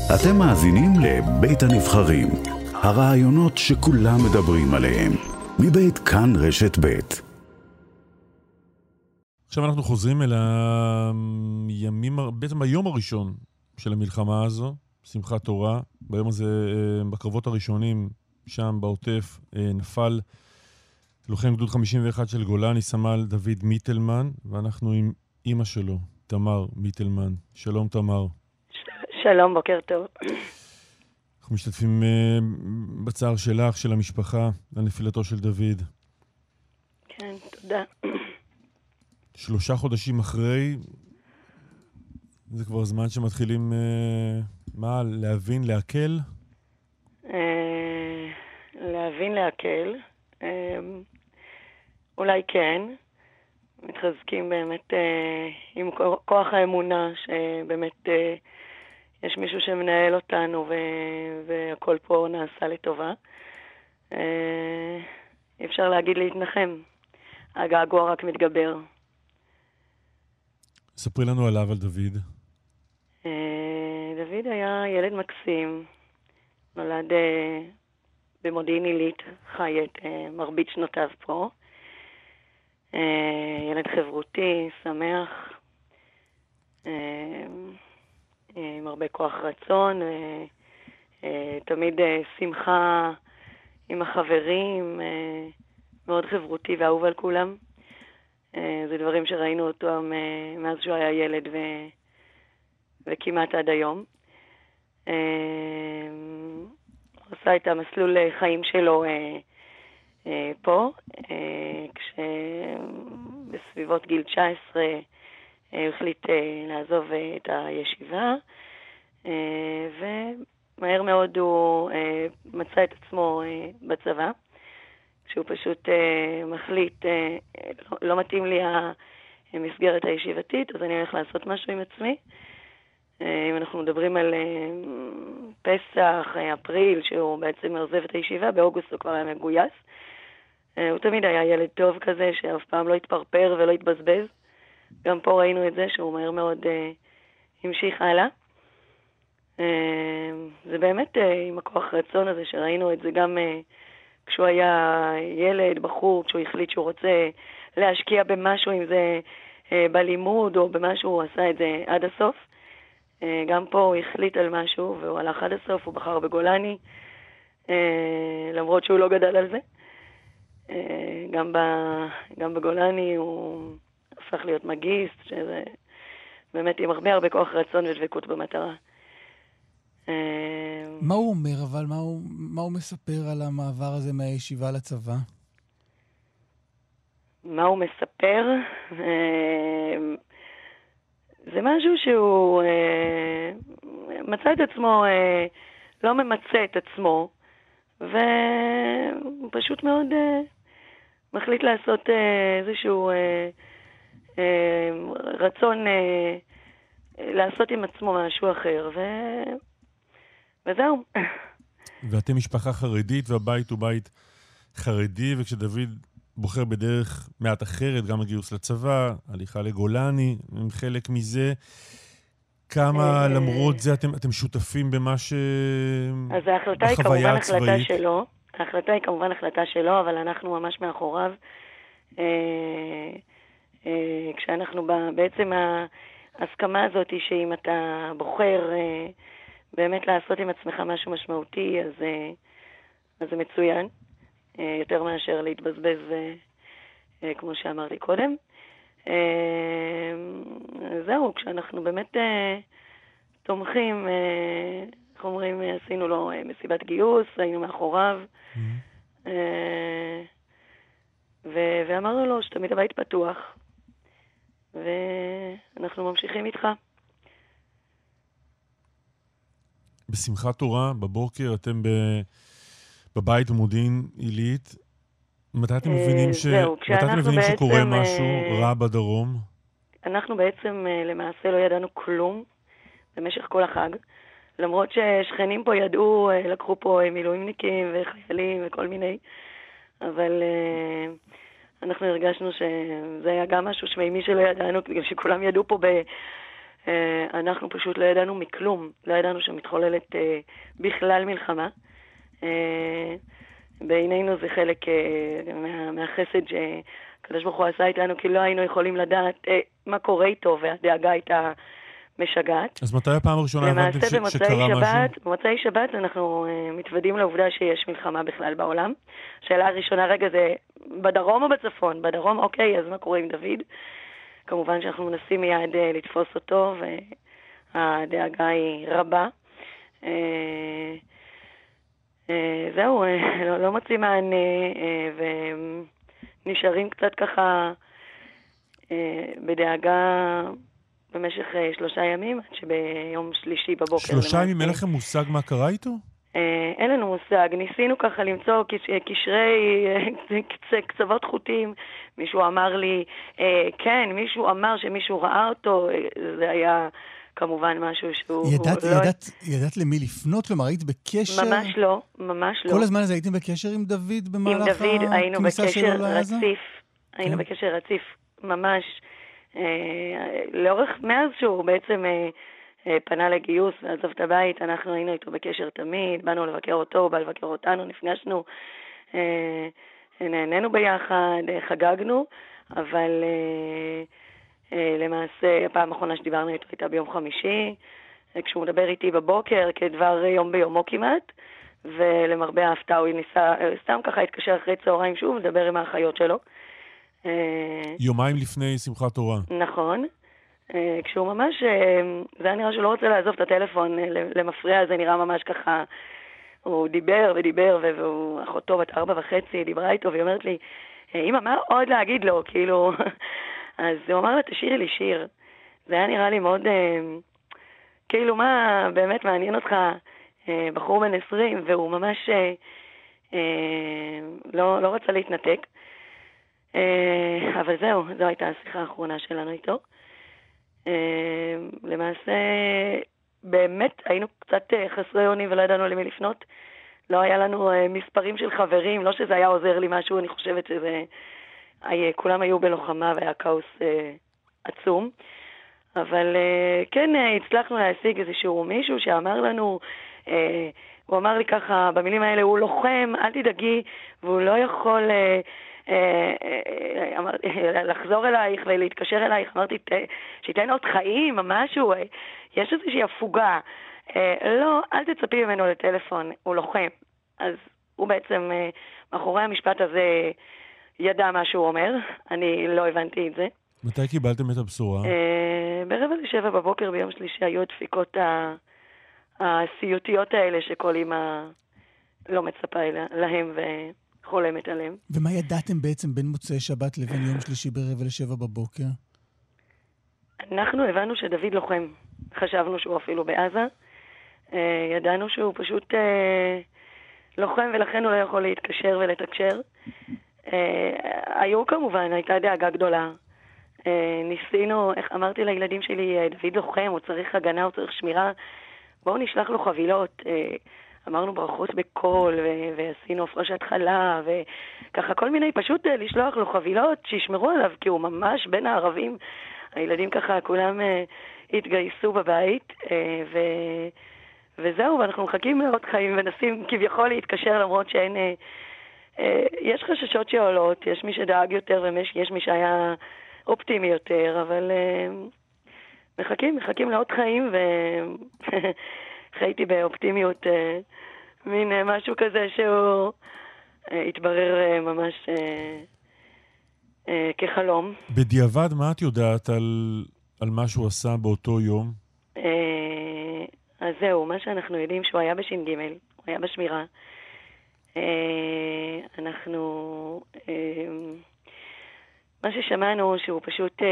אתם מאזינים לבית הנבחרים, הרעיונות שכולם מדברים עליהם, מבית כאן רשת בית. עכשיו אנחנו חוזרים אל הימים, בעצם היום הראשון של המלחמה הזו, שמחת תורה. ביום הזה, בקרבות הראשונים, שם בעוטף, נפל לוחם גדוד 51 של גולני, סמל דוד מיטלמן, ואנחנו עם אמא שלו, תמר מיטלמן. שלום תמר. שלום, בוקר טוב. אנחנו משתתפים בצער שלך, של המשפחה, על נפילתו של דוד. כן, תודה. 3 חודשים אחרי, זה כבר זמן שמתחילים, להבין, להקל? להבין, להקל. אולי כן. מתחזקים באמת עם כוח האמונה שבאמת יש מישהו שמנהל אותנו והכל פה נעשה לטובה. אפשר להגיד להתנחם. הגעגוע רק מתגבר. ספרי לנו עליו, על דוד. דוד היה ילד מקסים. נולד במודיעין עילית, חי את מרבית שנותיו פה. ילד חברותי, שמח, עם הרבה כוח רצון, תמיד שמחה עם החברים, מאוד חברותי ואהוב על כולם. זה דברים שראינו אותו מאז שהוא היה ילד וכמעט עד היום. הוא עשה את המסלול חיים שלו פה, כשבסביבות גיל 19 הוא החליט לעזוב את הישיבה, ומהר מאוד הוא מצא את עצמו בצבא, כשהוא פשוט מחליט, לא מתאים לי המסגרת הישיבתית, אז אני הולך לעשות משהו עם עצמי. אם אנחנו מדברים על פסח, אפריל, שהוא בעצם עוזב את הישיבה, באוגוסט הוא כבר היה מגויס. הוא תמיד היה ילד טוב כזה, שאף פעם לא התפרפר ולא התבזבז. גם פה ראינו את זה, שהוא מהר מאוד המשיך הלאה. זה באמת עם הכוח רצון הזה, שראינו את זה גם כשהוא היה ילד, בחור, כשהוא החליט שהוא רוצה להשקיע במשהו, אם זה בלימוד או במשהו, הוא עשה את זה עד הסוף. גם פה הוא החליט על משהו והוא הלך עד הסוף, הוא בחר בגולני, למרות שהוא לא גדל על זה. גם בגולני הוא הפך להיות מגיסט, שזה באמת עם הרבה כוח רצון ודבקות במטרה. מה הוא אומר, אבל מה הוא מספר על המעבר הזה מהישיבה לצבא? מה הוא מספר? זה משהו שהוא מצא את עצמו, לא ממצא את עצמו, והוא פשוט מאוד מחליט לעשות איזשהו רצון לעשות עם עצמו משהו אחר, וזהו. ואתם משפחה חרדית, והבית הוא בית חרדי, וכשדוד בוחר בדרך מעט אחרת, גם הגיוס לצבא, הליכה לגולני, עם חלק מזה, כמה למרות זה אתם שותפים במה אז ההחלטה היא כמובן החלטה שלו. ההחלטה היא כמובן החלטה שלו, אבל אנחנו ממש מאחוריו. כשאנחנו בעצם ההסכמה הזאת היא שאם אתה בוחר באמת לעשות עם עצמך משהו משמעותי, אז זה מצוין. יותר מאשר להתבזבז, כמו שאמרתי קודם. זהו, כשאנחנו באמת תומכים, איך אומרים, עשינו לו מסיבת גיוס, היינו מאחוריו, ואמרנו לו שתמיד הבית פתוח, ואנחנו ממשיכים איתך. בשמחת תורה, בבוקר, אתם בבית במודיעין עילית, מתי אתם מבינים שקורה משהו רע בדרום? אנחנו בעצם למעשה לא ידענו כלום במשך כל החג, למרות ששכנים פה ידעו, לקחו פה מילואימניקים וחיילים וכל מיני, אבל אנחנו הרגשנו שזה היה גם משהו שמימי שלא ידענו, בגלל שכולם ידעו פה אנחנו פשוט לא ידענו מכלום, לא ידענו שמתחוללת בכלל מלחמה. בעינינו זה חלק מהחסד שהקדוש ברוך הוא עשה איתנו, כי לא היינו יכולים לדעת מה קורה איתו, והדאגה הייתה משגעת. אז מתי הפעם הראשונה הבנתם שקרה משהו? במוצאי שבת אנחנו מתוודים לעובדה שיש מלחמה בכלל בעולם. השאלה הראשונה, רגע, זה בדרום או בצפון? בדרום, אוקיי, אז מה קורה עם דוד? כמובן שאנחנו מנסים מיד לתפוס אותו, והדאגה היא רבה. זהו, לא מוצאים מענה, ונשארים קצת ככה בדאגה במשך 3 ימים, עד שביום שלישי בבוקר. 3 ימים אין לכם מושג מה קרה איתו? אין לנו מושג. ניסינו ככה למצוא קשרי קצוות חוטים. מישהו אמר לי, כן, מישהו אמר שמישהו ראה אותו. זה היה כמובן משהו שהוא... ידעת למי לפנות? כלומר, היית בקשר? ממש לא, ממש לא. כל הזמן הזה הייתם בקשר עם דוד במהלך הכניסה שלו לעזה? היינו בקשר רציף, ממש. לאורך, מאז שהוא בעצם פנה לגיוס ועזב את הבית, אנחנו היינו איתו בקשר תמיד, באנו לבקר אותו, הוא בא לבקר אותנו, נפגשנו, נהנינו ביחד, חגגנו, אבל למעשה הפעם האחרונה שדיברנו איתו הייתה ביום חמישי, כשהוא מדבר איתי בבוקר כדבר יום ביומו כמעט, ולמרבה ההפתעה הוא ניסה, סתם ככה התקשר אחרי צהריים שוב, מדבר עם האחיות שלו. יומיים לפני שמחת תורה. נכון. כשהוא ממש, זה היה נראה שהוא לא רוצה לעזוב את הטלפון למפריע, זה נראה ממש ככה, הוא דיבר ודיבר, ואחותו בת 4.5 דיברה איתו, והיא אומרת לי, אמא, מה עוד להגיד לו? כאילו, אז הוא אמר לה, תשאירי לי שיר. זה היה נראה לי מאוד, כאילו, מה באמת מעניין אותך, בחור בן 20, והוא ממש לא רצה להתנתק. אבל זו הייתה השיחה האחרונה שלנו איתו. למעשה, באמת היינו קצת חסרי אונים ולא ידענו למי לפנות. לא היה לנו מספרים של חברים, לא שזה היה עוזר לי משהו, אני חושבת שזה... כולם היו בלוחמה והיה כאוס עצום. אבל כן, הצלחנו להשיג איזשהו מישהו שאמר לנו... הוא אמר לי ככה, במילים האלה, הוא לוחם, אל תדאגי, והוא לא יכול... לחזור אלייך ולהתקשר אלייך, אמרתי שייתן עוד חיים או משהו, יש איזושהי הפוגה, לא, אל תצפי ממנו לטלפון, הוא לוחם. אז הוא בעצם מאחורי המשפט הזה ידע מה שהוא אומר, אני לא הבנתי את זה. מתי קיבלתם את הבשורה? 6:45 בבוקר ביום שלישי היו הדפיקות הסיוטיות האלה שכל אמא לא מצפה להם חולמת עליהם. ומה ידעתם בעצם בין מוצאי שבת לבין יום שלישי 6:45 בבוקר? אנחנו הבנו שדוד לוחם. חשבנו שהוא אפילו בעזה. ידענו שהוא פשוט לוחם ולכן הוא לא יכול להתקשר ולתקשר. היו כמובן, הייתה דאגה גדולה. ניסינו, איך אמרתי לילדים שלי, דוד לוחם, הוא צריך הגנה, הוא צריך שמירה. בואו נשלח לו חבילות. אמרנו ברכות בקול, ועשינו הפרשת חלה, וככה כל מיני, פשוט לשלוח לו חבילות שישמרו עליו, כי הוא ממש בין הערבים. הילדים ככה כולם התגייסו בבית, וזהו, ואנחנו מחכים לעוד חיים, ונסים כביכול להתקשר, למרות שאין... יש חששות שעולות, יש מי שדאג יותר, ויש מי שהיה אופטימי יותר, אבל מחכים לעוד חיים, חייתי באופטימיות, מין משהו כזה שהוא התברר ממש כחלום. בדיעבד, מה את יודעת על מה שהוא עשה באותו יום? אז זהו, מה שאנחנו יודעים שהוא היה בש"ג, הוא היה בשמירה. מה ששמענו שהוא פשוט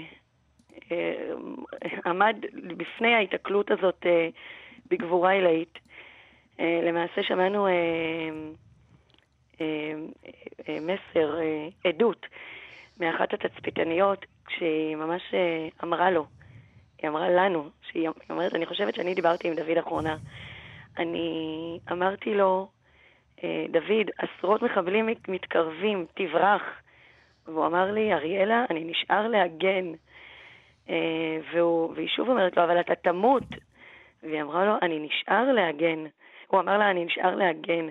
עמד בפני ההתקלות הזאת בגבורה עילאית. למעשה שמענו מסר, עדות, מאחת התצפיתניות, כשהיא ממש אמרה לו, היא אמרה לנו, שהיא אומרת, אני חושבת שאני דיברתי עם דוד אחרונה, אני אמרתי לו, דוד, עשרות מחבלים מתקרבים, תברח. והוא אמר לי, אריאלה, אני נשאר להגן. והיא שוב אומרת לו, אבל אתה תמות. והיא אמרה לו, אני נשאר להגן. הוא אמר לה, אני נשאר להגן.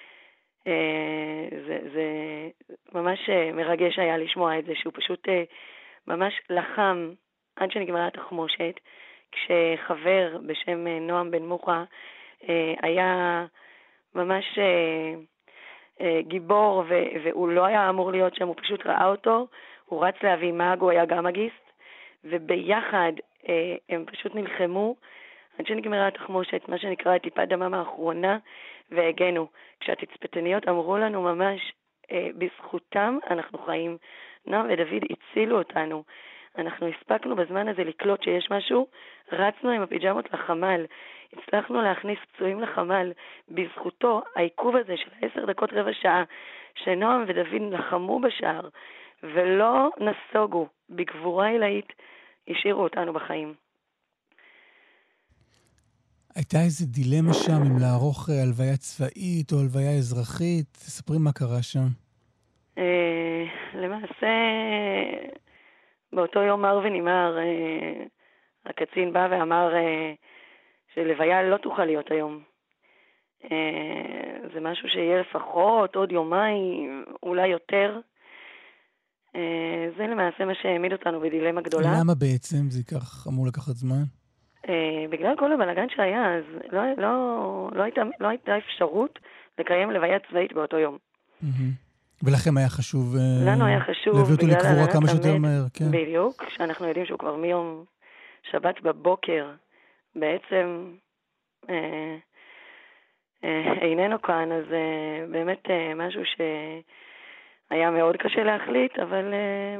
זה ממש מרגש היה לשמוע את זה, שהוא פשוט ממש לחם עד שנגמרה התחמושת, כשחבר בשם נועם בן מוחה היה ממש גיבור, והוא לא היה אמור להיות שם, הוא פשוט ראה אותו, הוא רץ להביא מאג, הוא היה גם מגיסט, וביחד הם פשוט נלחמו עד שנגמרה התחמושת, מה שנקרא טיפת דמם האחרונה, והגנו. כשהתצפיתניות אמרו לנו ממש, בזכותם אנחנו חיים. נועם ודוד הצילו אותנו. אנחנו הספקנו בזמן הזה לקלוט שיש משהו, רצנו עם הפיג'מות לחמ"ל, הצלחנו להכניס פצועים לחמ"ל. בזכותו, העיכוב הזה של 10 דקות רבע שעה, שנועם ודוד לחמו בשער, ולא נסוגו, בגבורה עילאית, השאירו אותנו בחיים. הייתה איזה דילמה שם אם לערוך הלוויה צבאית או הלוויה אזרחית? תספרי מה קרה שם. למעשה, באותו יום מר ונמר, הקצין בא ואמר שלוויה לא תוכל להיות היום. זה משהו שיהיה לפחות עוד יומיים, אולי יותר. זה למעשה מה שהעמיד אותנו בדילמה גדולה. למה בעצם זה אמור לקחת זמן? בגלל כל הבלגן שהיה, אז לא הייתה אפשרות לקיים לוויה צבאית באותו יום. ולכם היה חשוב לנו היה חשוב להביא אותו לקבורה כמה שיותר מהר, כן. בדיוק, שאנחנו יודעים שהוא כבר מיום שבת בבוקר בעצם איננו כאן, אז באמת משהו שהיה מאוד קשה להחליט, אבל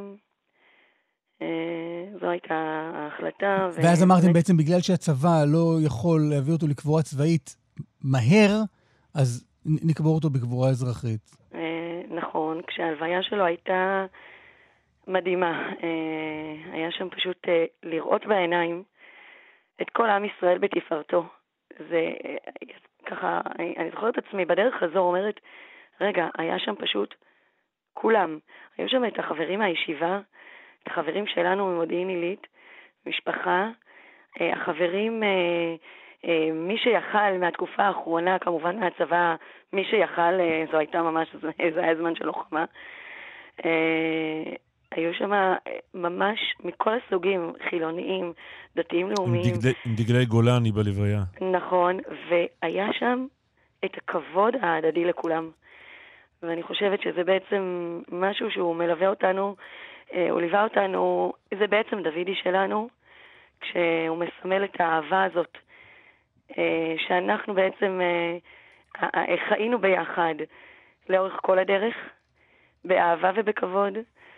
זו הייתה ההחלטה. ואז אמרתם בעצם בגלל שהצבא לא יכול להביא אותו לקבורה צבאית מהר, אז נקבור אותו בקבורה אזרחית. נכון, כשההלוויה שלו הייתה מדהימה. היה שם פשוט לראות בעיניים את כל עם ישראל בתפארתו. זה ככה, אני זוכרת את עצמי בדרך חזור אומרת, רגע, היה שם פשוט כולם. היו שם את החברים מהישיבה, את החברים שלנו ממודיעין עילית, משפחה, החברים, מי שיכל מהתקופה האחרונה, כמובן מהצבא, מי שיכל, זו הייתה ממש, זה היה זמן של לוחמה. היו שם ממש מכל הסוגים, חילוניים, דתיים לאומיים. עם דגלי גולני בלוויה. נכון, והיה שם את הכבוד ההדדי לכולם. ואני חושבת שזה בעצם משהו שהוא מלווה אותנו, הוא ליווה אותנו, זה בעצם דוידי שלנו, כשהוא מסמל את האהבה הזאת, שאנחנו בעצם חיינו ביחד לאורך כל הדרך, באהבה ובכבוד,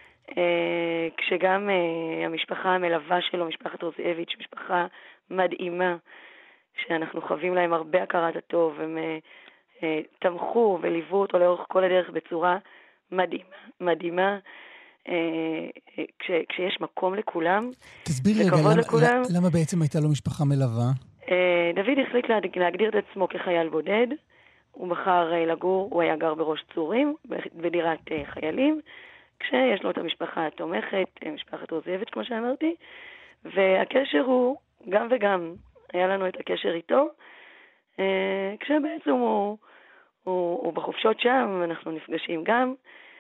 כשגם המשפחה המלווה שלו, משפחת רוזיאביץ', משפחה מדהימה, שאנחנו חווים להם הרבה הכרת הטוב, הם תמכו וליוו אותו לאורך כל הדרך בצורה מדהימה, כשיש מקום לכולם. תסבירי רגע, למה בעצם הייתה לו משפחה מלווה? דוד החליט להגדיר את עצמו כחייל בודד, הוא בחר לגור, הוא היה גר בראש צורים, בדירת חיילים, כשיש לו את המשפחה התומכת, משפחת רוזיאביץ' כמו שאמרתי, והקשר הוא גם וגם, היה לנו את הקשר איתו, כשבעצם הוא בחופשות שם, אנחנו נפגשים גם,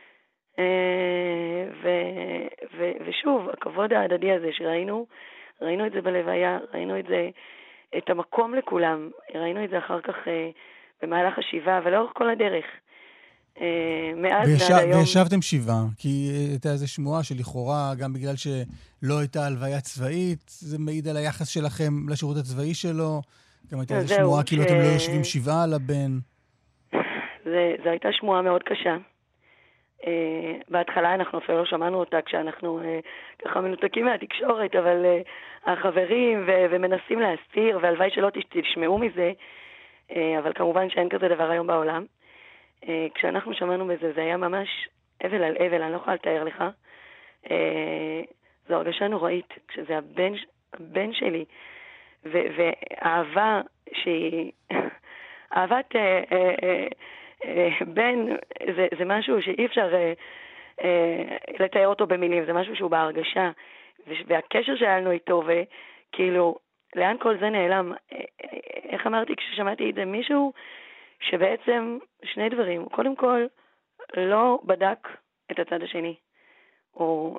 ושוב, הכבוד ההדדי הזה שראינו, ראינו את זה בלוויה, ראינו את זה, את המקום לכולם, ראינו את זה אחר כך במהלך השבעה, ולאורך כל הדרך. מאז ועד היום. וישבתם שבעה, כי הייתה איזו שמועה שלכאורה, גם בגלל שלא הייתה הלוויה צבאית, זה מעיד על היחס שלכם לשירות הצבאי שלו, גם הייתה איזו שמועה כאילו אתם לא יושבים שבעה על הבן. זו הייתה שמועה מאוד קשה. בהתחלה אנחנו אפילו לא שמענו אותה כשאנחנו ככה מנותקים מהתקשורת, אבל החברים ומנסים להסתיר, והלוואי שלא תשמעו מזה, אבל כמובן שאין כזה דבר היום בעולם. כשאנחנו שמענו בזה, זה היה ממש אבל על אבל, אני לא יכולה לתאר לך. זו הרגשה נוראית, כשזה הבן שלי, ואהבה שהיא, אהבת בן, זה משהו שאי אפשר לתאר אותו במילים, זה משהו שהוא בהרגשה, והקשר שלנו איתו, וכאילו, לאן כל זה נעלם? איך אמרתי כששמעתי את זה? מישהו שבעצם שני דברים. קודם כל, לא בדק את הצד השני. הוא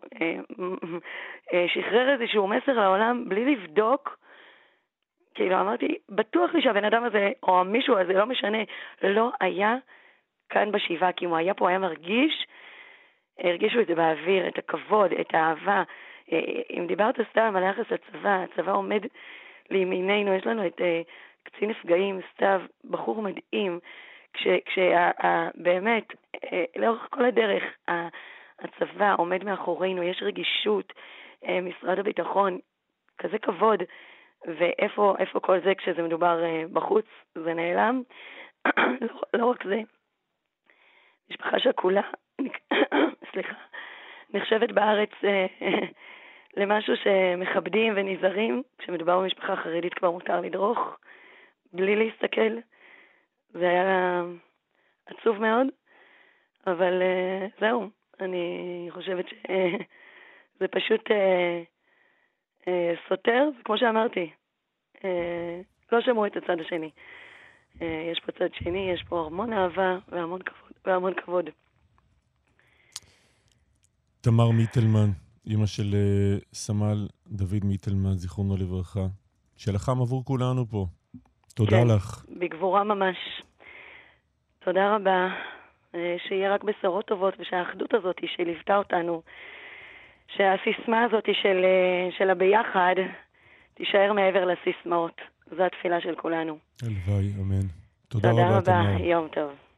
שחרר איזשהו מסר לעולם בלי לבדוק. כאילו אמרתי, בטוח לי שהבן אדם הזה, או המישהו הזה, לא משנה, לא היה כאן בשבעה, כי אם הוא היה פה, היה הרגישו את זה באוויר, את הכבוד, את האהבה. אם דיברת סתם על היחס לצבא, הצבא עומד לימיננו, יש לנו את קצין נפגעים, סתיו, בחור מדהים, כשבאמת, לאורך כל הדרך, הצבא עומד מאחורינו, יש רגישות, משרד הביטחון, כזה כבוד, ואיפה כל זה כשזה מדובר בחוץ, זה נעלם. לא רק זה, משפחה שכולה, סליחה, נחשבת בארץ למשהו שמכבדים ונזהרים. כשמדובר במשפחה חרדית כבר מותר לדרוך, בלי להסתכל. זה היה עצוב מאוד, אבל זהו, אני חושבת שזה פשוט סותר, וכמו שאמרתי, לא שמעו את הצד השני. יש פה צד שני, יש פה המון אהבה והמון כבוד. תמר מיטלמן, אמא של סמל דוד מיטלמן, זיכרונו לברכה, שלחם עבור כולנו פה. תודה כן, לך. בגבורה ממש. תודה רבה. שיהיה רק בשורות טובות, ושהאחדות הזאת שליוותה אותנו, שהסיסמה הזאת של הביחד תישאר מעבר לסיסמאות. זו התפילה של כולנו. הלוואי, אמן. תודה רבה, תמר. תודה רבה, יום טוב.